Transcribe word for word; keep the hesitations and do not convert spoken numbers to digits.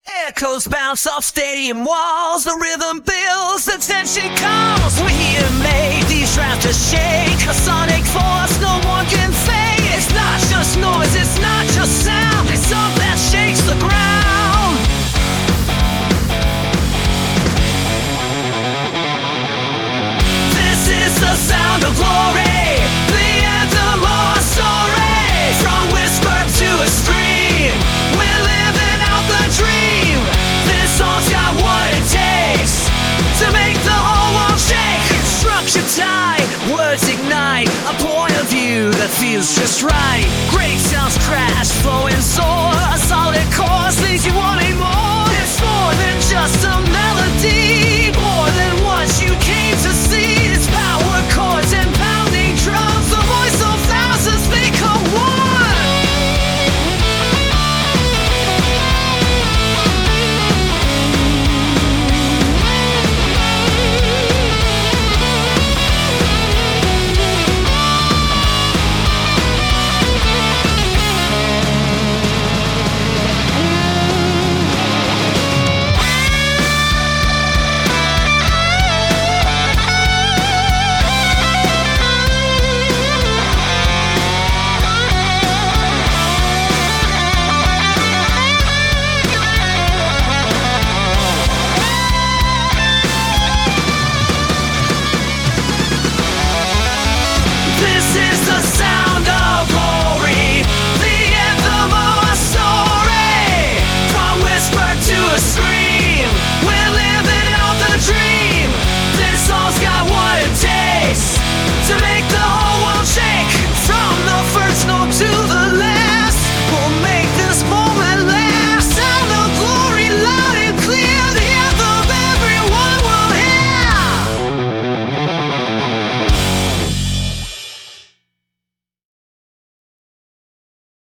Echoes bounce off stadium walls, the rhythm builds, the tension calls. We hear made these rafters shake, a sonic force no one can fake. It's not just noise, it's not just sound, it's something that shakes the ground. This is the sound of glory, the anthem of our story. From whisper to a scream, we're living out the dream. This song's got what it takes to make the whole world shake. Construction tight, words ignite, a point of view that feels just right. Great sounds crash, flowing soar, a solid chorus leaves you wanting